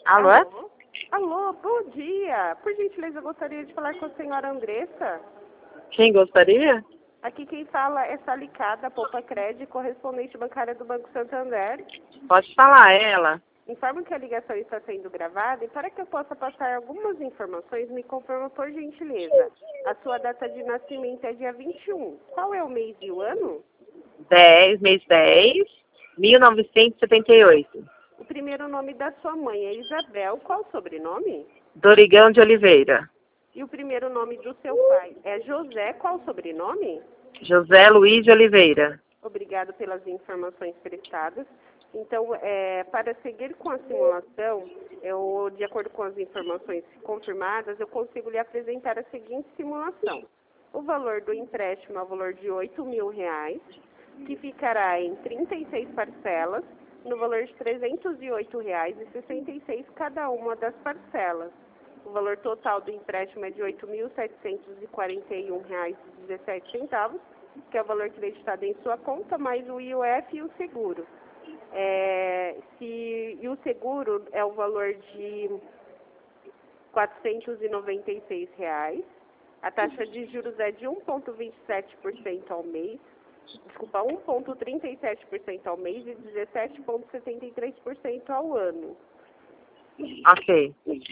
Alô? Alô? Alô, bom dia. Por gentileza, eu gostaria de falar com a senhora Andressa. Quem gostaria? Aqui quem fala é Salicada, Poupa Crédito, correspondente bancária do Banco Santander. Pode falar, ela. Informo que a ligação está sendo gravada e para que eu possa passar algumas informações, me confirma por gentileza. A sua data de nascimento é dia 21. Qual é o mês e o ano? 10/10/1978. O primeiro nome da sua mãe é Isabel. Qual o sobrenome? Dorigão de Oliveira. E o primeiro nome do seu pai é José. Qual o sobrenome? José Luiz de Oliveira. Obrigado pelas informações prestadas. Então, para seguir com a simulação, de acordo com as informações confirmadas, eu consigo lhe apresentar a seguinte simulação. O valor do empréstimo é o valor de R$8.000, que ficará em 36 parcelas, no valor de R$308,66 cada uma das parcelas. O valor total do empréstimo é de R$8.741,17, que é o valor creditado em sua conta, mais o IOF e o seguro. E o seguro é o valor de R$496. A taxa de juros é de 1,27% ao mês. Desculpa, 1,37% ao mês e 17,73% ao ano. Ok.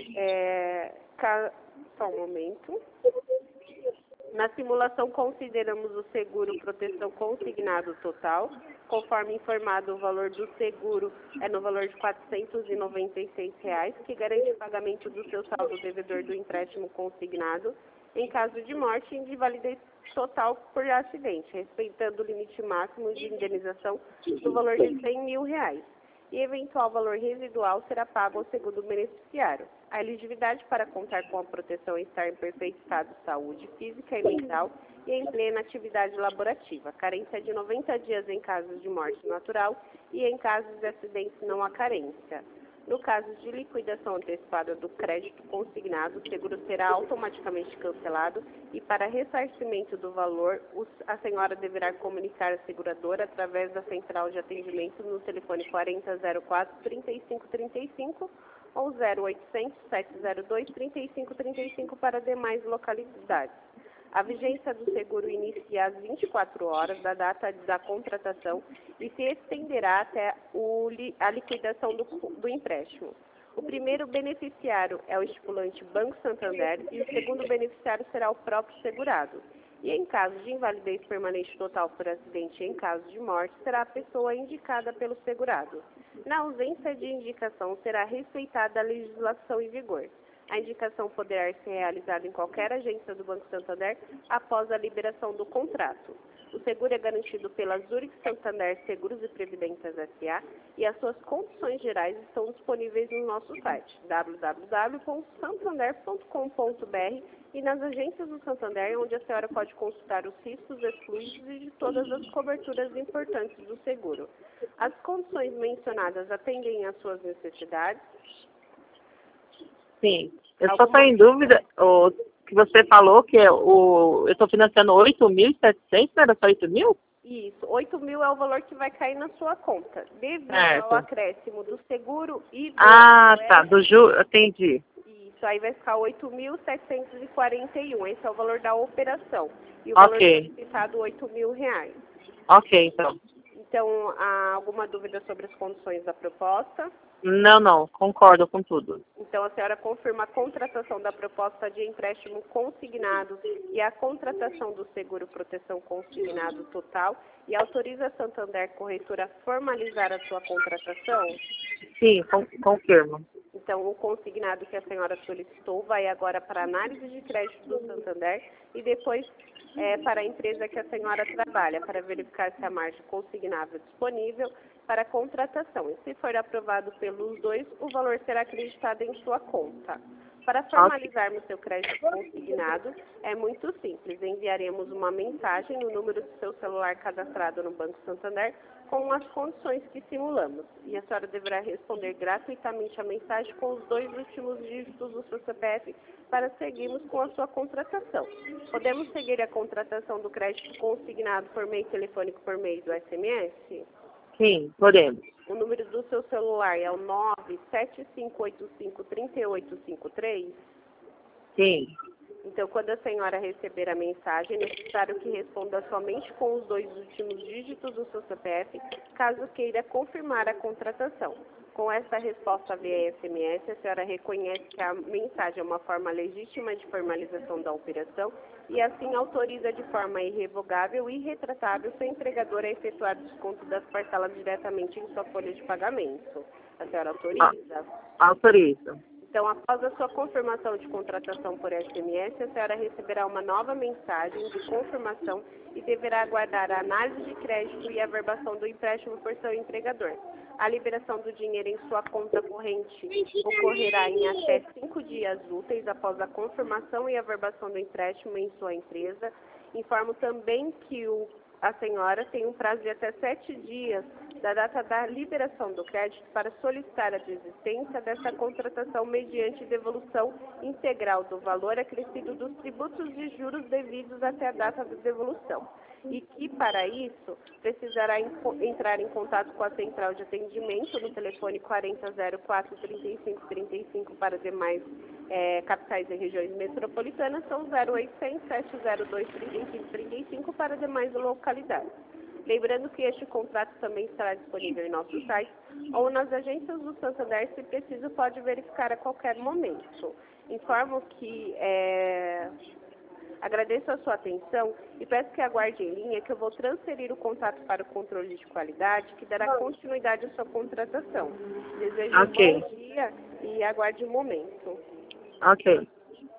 Só um momento. Na simulação, consideramos o seguro proteção consignado total. Conforme informado, o valor do seguro é no valor de R$496, que garante o pagamento do seu saldo devedor do empréstimo consignado em caso de morte e invalidez total por acidente, respeitando o limite máximo de indenização do valor de R$100.000. E eventual valor residual será pago ao segundo beneficiário. A elegibilidade para contar com a proteção é estar em perfeito estado de saúde física e mental e em plena atividade laborativa. Carência de 90 dias em casos de morte natural e em casos de acidentes não há carência. No caso de liquidação antecipada do crédito consignado, o seguro será automaticamente cancelado e para ressarcimento do valor, a senhora deverá comunicar a seguradora através da central de atendimento no telefone 4004-3535 ou 0800-702-3535 para demais localidades. A vigência do seguro inicia às 24 horas da data da contratação e se estenderá até a liquidação do empréstimo. O primeiro beneficiário é o estipulante Banco Santander e o segundo beneficiário será o próprio segurado. E em caso de invalidez permanente total por acidente e em caso de morte, será a pessoa indicada pelo segurado. Na ausência de indicação, será respeitada a legislação em vigor. A indicação poderá ser realizada em qualquer agência do Banco Santander após a liberação do contrato. O seguro é garantido pela Zurich Santander Seguros e Previdências S.A. e as suas condições gerais estão disponíveis no nosso site www.santander.com.br e nas agências do Santander, onde a senhora pode consultar os riscos excluídos e de todas as coberturas importantes do seguro. As condições mencionadas atendem às suas necessidades? Sim. Eu só estou em dúvida, o que você falou que eu estou financiando 8.700, não era só 8.000? Isso, 8.000 é o valor que vai cair na sua conta, devido ao acréscimo do seguro e do... Tá, do juro, entendi. Isso, aí vai ficar 8.741, esse é o valor da operação. E o valor solicitado, R$8.000. Ok, então. Então, há alguma dúvida sobre as condições da proposta? Não, concordo com tudo. Então, a senhora confirma a contratação da proposta de empréstimo consignado e a contratação do seguro proteção consignado total e autoriza a Santander Corretora a formalizar a sua contratação? Sim, confirmo. Então, o consignado que a senhora solicitou vai agora para a análise de crédito do Santander e depois para a empresa que a senhora trabalha, para verificar se a margem consignável é disponível para a contratação. E se for aprovado pelos dois, o valor será acreditado em sua conta. Para formalizarmos seu crédito consignado, é muito simples. Enviaremos uma mensagem no número do seu celular cadastrado no Banco Santander com as condições que simulamos. E a senhora deverá responder gratuitamente a mensagem com os 2 últimos dígitos do seu CPF para seguirmos com a sua contratação. Podemos seguir a contratação do crédito consignado por meio telefônico por meio do SMS? Sim, podemos. O número do seu celular é o 975853853? Sim. Então, quando a senhora receber a mensagem, é necessário que responda somente com os 2 últimos dígitos do seu CPF, caso queira confirmar a contratação. Com essa resposta via SMS, a senhora reconhece que a mensagem é uma forma legítima de formalização da operação e assim autoriza de forma irrevogável e irretratável seu empregador a efetuar desconto das parcelas diretamente em sua folha de pagamento. A senhora autoriza? Autorizo. Então, após a sua confirmação de contratação por SMS, a senhora receberá uma nova mensagem de confirmação e deverá aguardar a análise de crédito e a averbação do empréstimo por seu empregador. A liberação do dinheiro em sua conta corrente ocorrerá em até 5 dias úteis após a confirmação e averbação do empréstimo em sua empresa. Informo também que a senhora tem um prazo de até 7 dias da data da liberação do crédito para solicitar a desistência dessa contratação mediante devolução integral do valor acrescido dos tributos de juros devidos até a data da devolução. E que, para isso, precisará entrar em contato com a central de atendimento no telefone 4004-3535 para demais capitais e regiões metropolitanas, são 0800 702 3535 para demais localidades. Lembrando que este contrato também estará disponível em nosso site ou nas agências do Santander, se preciso, pode verificar a qualquer momento. Informo que agradeço a sua atenção e peço que aguarde em linha que eu vou transferir o contato para o controle de qualidade, que dará continuidade à sua contratação. Desejo um bom dia e aguarde um momento. Ok.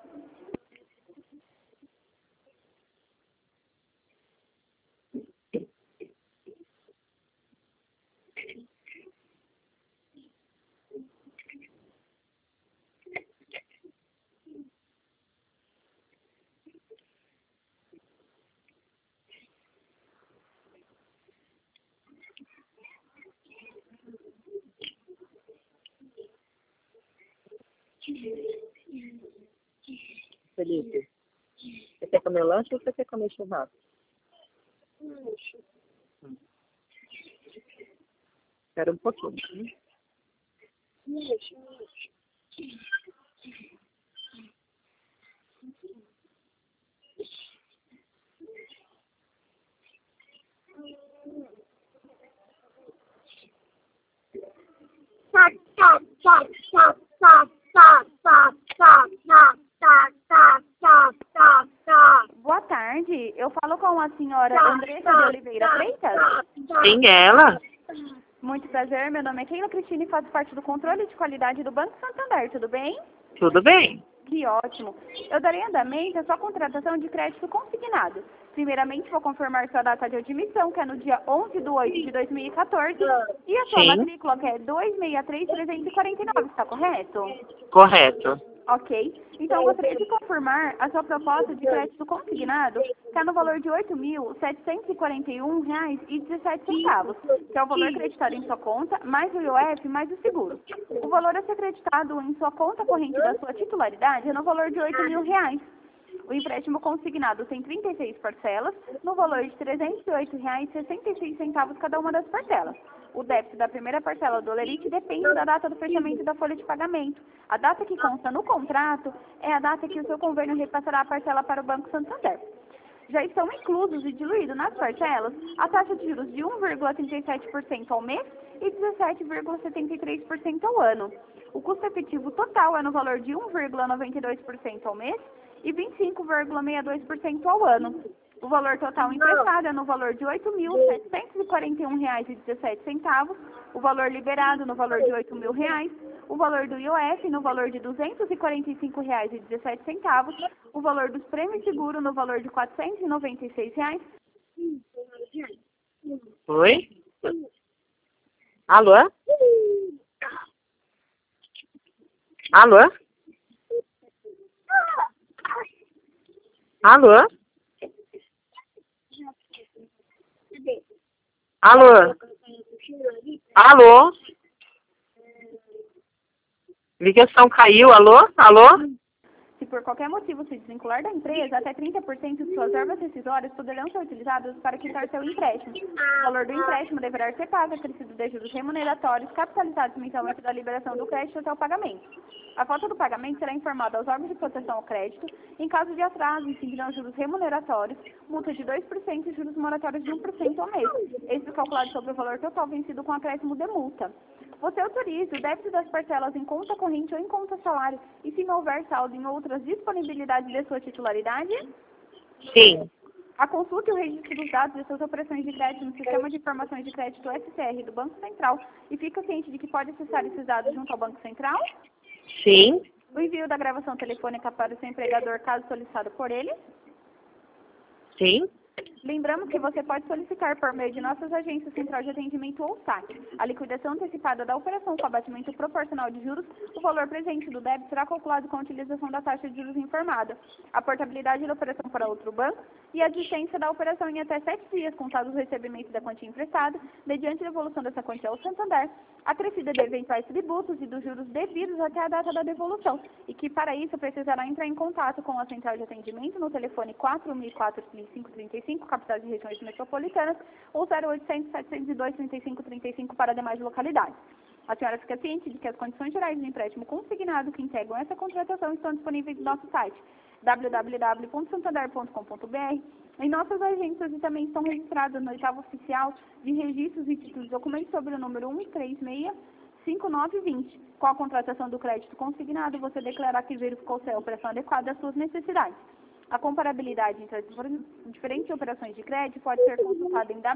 Felipe, você quer comer lanche ou você quer comer churrasco? Lanche. Espera um pouquinho. Lanche. Boa tarde, eu falo com a senhora Andressa de Oliveira Freitas? Sim, ela. Muito prazer, meu nome é Keila Cristina e faço parte do controle de qualidade do Banco Santander, tudo bem? Tudo bem. Que ótimo. Eu darei andamento à sua contratação de crédito consignado. Primeiramente, vou confirmar sua data de admissão, que é no dia 11/8/2014, e a sua matrícula, que é 263349, está correto? Correto. Ok. Então, eu gostaria de confirmar a sua proposta de crédito consignado, que está no valor de R$ 8.741,17, que é o valor acreditado em sua conta, mais o IOF, mais o seguro. O valor a ser acreditado em sua conta corrente da sua titularidade é no valor de R$ 8.000. O empréstimo consignado tem 36 parcelas, no valor de R$ 308,66 cada uma das parcelas. O débito da primeira parcela do Olerite depende da data do fechamento da folha de pagamento. A data que consta no contrato é a data que o seu convênio repassará a parcela para o Banco Santander. Já estão inclusos e diluídos nas parcelas a taxa de juros de 1,37% ao mês e 17,73% ao ano. O custo efetivo total é no valor de 1,92% ao mês e 25,62% ao ano. O valor total emprestado é no valor de R$ 8.741,17, o valor liberado no valor de R$ 8.000, o valor do IOF no valor de R$ 245,17, o valor dos prêmios de seguro no valor de R$ 496. Oi? Alô? Alô? Alô? Alô? Alô? Ligação caiu, alô? Alô? Se por qualquer motivo se desvincular da empresa, até 30% de suas verbas rescisórias poderão ser utilizadas para quitar seu empréstimo. O valor do empréstimo deverá ser pago, acrescido de juros remuneratórios, capitalizados mensalmente da liberação do crédito até o pagamento. A falta do pagamento será informada aos órgãos de proteção ao crédito. Em caso de atraso, incidirão juros remuneratórios, multa de 2% e juros moratórios de 1% ao mês. Este calculado sobre o valor total vencido com acréscimo de multa. Você autoriza o débito das parcelas em conta corrente ou em conta salário e se não houver saldo em outras disponibilidades de sua titularidade? Sim. A consulta e o registro dos dados de suas operações de crédito no Sistema de Informações de Crédito SCR do Banco Central e fica ciente de que pode acessar esses dados junto ao Banco Central? Sim. O envio da gravação telefônica para o seu empregador, caso solicitado por ele? Sim. Lembramos que você pode solicitar por meio de nossas agências Central de Atendimento ou SAC a liquidação antecipada da operação com abatimento proporcional de juros. O valor presente do débito será calculado com a utilização da taxa de juros informada, a portabilidade da operação para outro banco e a existência da operação em até 7 dias, contados o recebimento da quantia emprestada, mediante a devolução dessa quantia ao Santander, acrescida de eventuais tributos e dos juros devidos até a data da devolução, e que para isso precisará entrar em contato com a Central de Atendimento no telefone 4004-3535, capitais e regiões metropolitanas, ou 0800 702 3535 para demais localidades. A senhora fica ciente de que as condições gerais do empréstimo consignado que integram essa contratação estão disponíveis no nosso site www.santander.com.br, em nossas agências e também estão registradas no oitavo oficial de registros e títulos de documentos sobre o número 1365920. Com a contratação do crédito consignado, você declarar que verificou se a operação adequada às suas necessidades. A comparabilidade entre as diferentes operações de crédito pode ser consultada em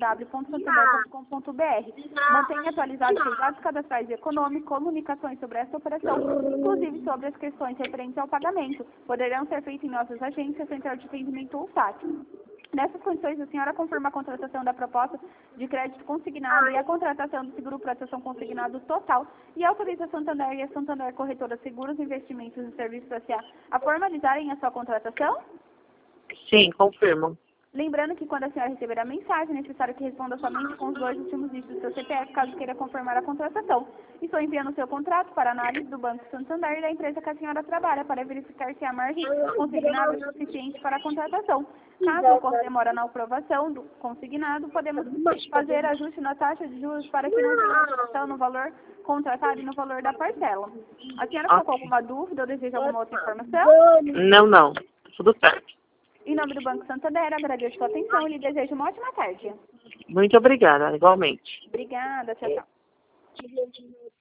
www.santander.com.br. Mantenha atualizados seus dados cadastrais e econômicos, comunicações sobre esta operação, inclusive sobre as questões referentes ao pagamento. Poderão ser feitas em nossas agências, Central de Atendimento ou SAC. Nessas condições, a senhora confirma a contratação da proposta de crédito consignado e a contratação do seguro proteção consignado total e autoriza a Santander e a Santander Corretora Seguros, Investimentos e Serviços S.A. a formalizarem a sua contratação? Sim, confirmo. Lembrando que quando a senhora receber a mensagem, é necessário que responda somente com os 2 últimos dígitos do seu CPF, caso queira confirmar a contratação. Estou enviando o seu contrato para análise do Banco Santander e da empresa que a senhora trabalha, para verificar se a margem consignada é suficiente para a contratação. Caso ocorra demora na aprovação do consignado, podemos fazer ajuste na taxa de juros para que não tenha alteração no valor contratado e no valor da parcela. A senhora ficou com alguma dúvida ou deseja alguma outra informação? Não. Tudo certo. Em nome do Banco Santander, agradeço a sua atenção e lhe desejo uma ótima tarde. Muito obrigada, igualmente. Obrigada, tchau, tchau.